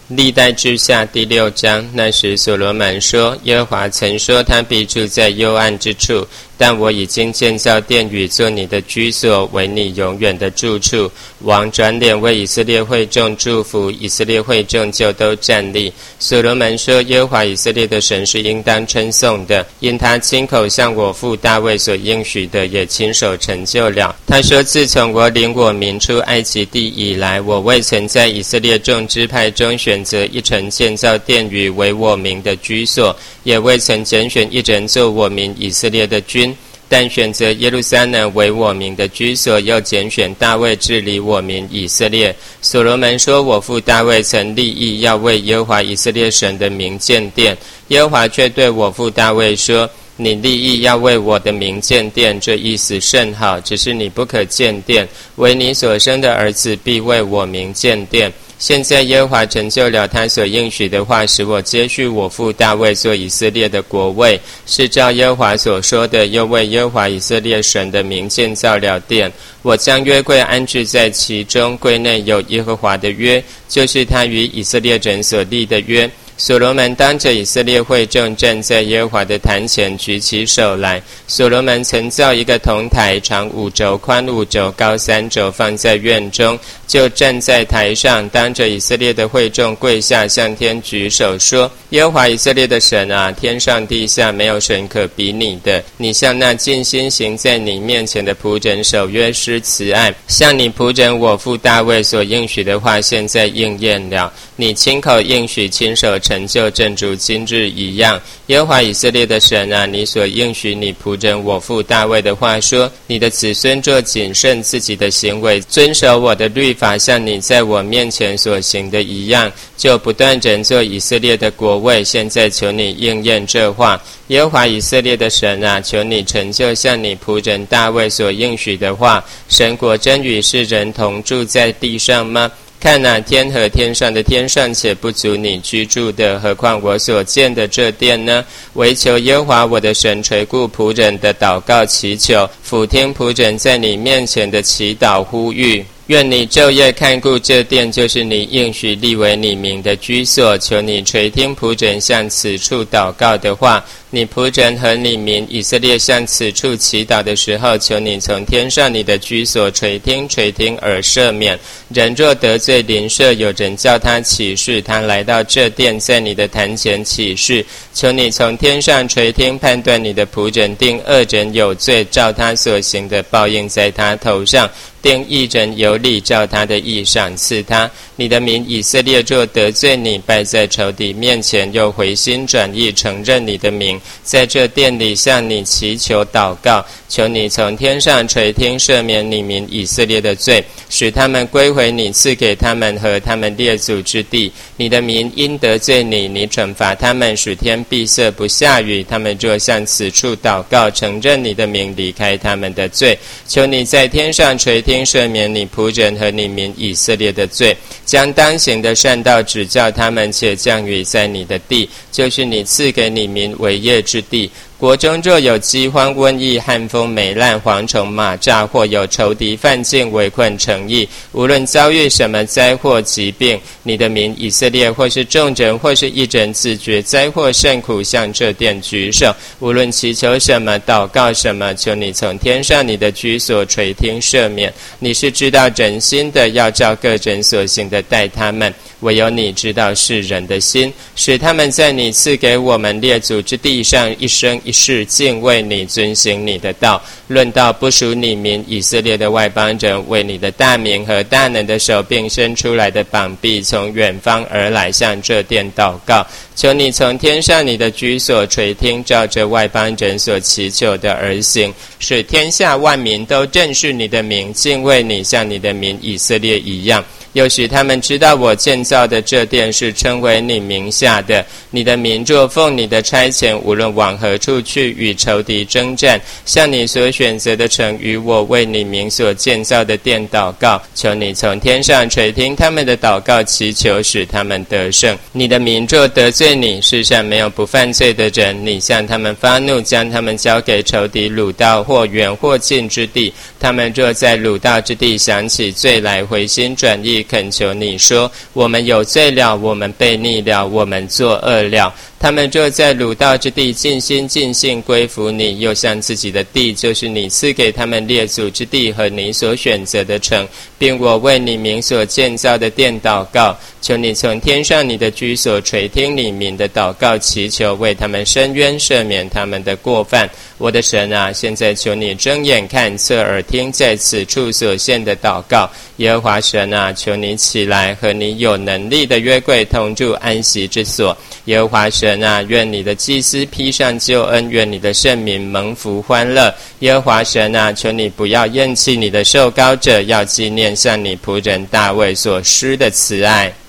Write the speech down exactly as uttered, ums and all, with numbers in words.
历代志下第六章。那时所罗门说，耶和华曾说他必住在幽暗之处，但我已经建造殿宇做你的居所，为你永远的住处。王转脸为以色列会众祝福，以色列会众就都站立。所罗门说，耶和华以色列的神是应当称颂的，因他亲口向我父大卫所应许的也亲手成就了。他说，自从我领我民出埃及地以来，我未曾在以色列众支派中选择一城建造殿宇为我民的居所，也未曾拣选一人做我民以色列的君，但选择耶路撒冷为我民的居所，又拣选大卫治理我民以色列。所罗门说，我父大卫曾立意要为耶和华以色列神的名建殿，耶和华却对我父大卫说，你立意要为我的名建殿，这意思甚好，只是你不可建殿，唯你所生的儿子必为我名建殿。现在耶和华成就了他所应许的话，使我接续我父大卫做以色列的国位，是照耶和华所说的，又为耶和华以色列神的名建造了殿。我将约柜安置在其中，柜内有耶和华的约，就是他与以色列人所立的约。所罗门当着以色列会众站在耶和华的坛前，举起手来。所罗门曾造一个铜台，长五肘，宽五肘，高三肘，放在院中，就站在台上，当着以色列的会众跪下，向天举手说，耶和华以色列的神啊，天上地下没有神可比你的，你向那尽心行在你面前的仆人守约施慈爱，向你仆人我父大卫所应许的话现在应验了。你亲口应许，亲手成就，正如今日一样。耶和华以色列的神啊，你所应许你仆人我父大卫的话说，你的子孙做谨慎自己的行为，遵守我的律法，像你在我面前所行的一样，就不断人做以色列的国位。现在求你应验这话。耶和华以色列的神啊，求你成就像你仆人大卫所应许的话。神果真与世人同住在地上吗？看哪，天和天上的天尚且不足你居住的，何况我所建的这殿呢？唯求耶和华我的神垂顾仆人的祷告祈求，俯听仆人在你面前的祈祷呼吁。愿你昼夜看顾这殿，就是你应许立为你名的居所。求你垂听仆人向此处祷告的话。你仆人和你民以色列向此处祈祷的时候，求你从天上你的居所垂听垂听而赦免。人若得罪邻舍，有人叫他起誓，他来到这殿，在你的坛前起誓，求你从天上垂听，判断你的仆人，定恶人有罪，照他所行的报应在他头上，定义人有理，照他的义赏赐他。你的民以色列若得罪你，败在仇敌面前，又回心转意，承认你的名，在这殿里向你祈求祷告，求你从天上垂听，赦免你民以色列的罪，使他们归回你赐给他们和他们列祖之地。你的民因得罪你，你惩罚他们，使天闭塞不下雨，他们若向此处祷告，承认你的名，离开他们的罪，求你在天上垂听，赦免你仆人和你民以色列的罪，将当行的善道指教他们，且降雨在你的地，就是你赐给你民为业之地。国中若有饥荒、瘟疫、旱风、霉烂、蝗虫、蚂蚱，或有仇敌犯境围困城邑，无论遭遇什么灾祸疾病，你的民以色列或是众人或是一人自觉灾祸甚苦，向这殿举手，无论祈求什么祷告什么，求你从天上你的居所垂听赦免。你是知道人心的，要照各人所行的待他们，唯有你知道世人的心，使他们在你赐给我们列祖之地上一生一世敬畏你，遵行你的道。论到不属你民以色列的外邦人，为你的大名和大能的手，并伸出来的膀臂，从远方而来，向这殿祷告。求你从天上你的居所垂听，照着外邦人所祈求的而行，使天下万民都正视你的名，敬畏你，像你的民以色列一样。又使他们知道我建造的这殿是称为你名下的。你的民若奉你的差遣，无论往何处去，与仇敌征战，向你所选择的城与我为你名所建造的殿祷告，求你从天上垂听他们的祷告祈求，使他们得胜。你的民若得罪你，世上没有不犯罪的人，你向他们发怒，将他们交给仇敌掳到或远或近之地。他们若在掳到之地想起罪来，回心转意，恳求你说，我们们有罪了，我们悖逆了，我们作恶了。他们就在鲁道之地尽心尽性归服你，又向自己的地，就是你赐给他们列祖之地和你所选择的城，并我为你名所建造的殿祷告。求你从天上你的居所垂听你民的祷告，祈求为他们伸冤，赦免他们的过犯。我的神啊，现在求你睁眼看，侧耳听在此处所献的祷告。耶和华神啊，求你起来，和你有能力的约柜同住安息之所。耶和华神啊，愿你的祭司披上救恩，愿你的圣民蒙福欢乐。耶和华神啊，求你不要厌弃你的受膏者，要纪念向你仆人大卫所施的慈爱。